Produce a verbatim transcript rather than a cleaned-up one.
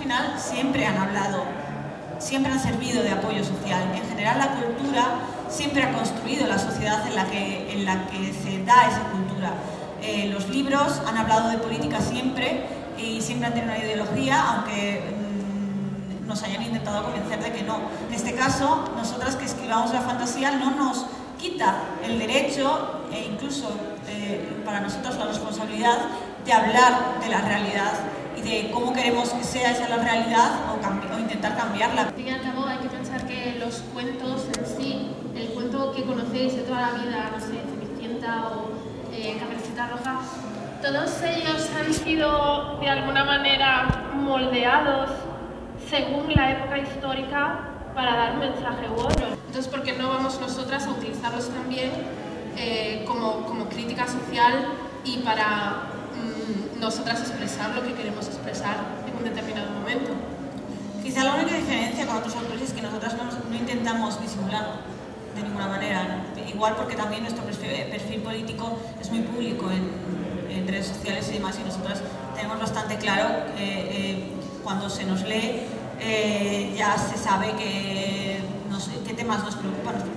final siempre han hablado, siempre han servido de apoyo social. En general la cultura siempre ha construido la sociedad en la que, en la que se da esa cultura. Eh, los libros han hablado de política siempre y siempre han tenido una ideología, aunque mmm, nos hayan intentado convencer de que no. En este caso, nosotras que escribamos la fantasía no nos quita el derecho e incluso eh, para nosotros la responsabilidad de hablar de la realidad y de cómo queremos que sea esa la realidad o, o intentar cambiarla. Al fin y al cabo hay que pensar que los cuentos en sí, el cuento que conocéis de toda la vida, no sé, Cenicienta o eh, Caperucita Roja, todos ellos han sido de alguna manera moldeados según la época histórica para dar un mensaje u otro. Entonces, ¿por qué no vamos nosotras a utilizarlos también eh, como, como crítica social y para mmm, nosotras expresar lo que queremos expresar en un determinado momento? Quizá la única diferencia con otros autores es que nosotras no, no intentamos disimular de ninguna manera, ¿no? Igual porque también nuestro perfil, perfil político es muy público en, en redes sociales y demás, y nosotras tenemos bastante claro eh, eh, cuando se nos lee eh, ya se sabe que nos, qué temas nos preocupan.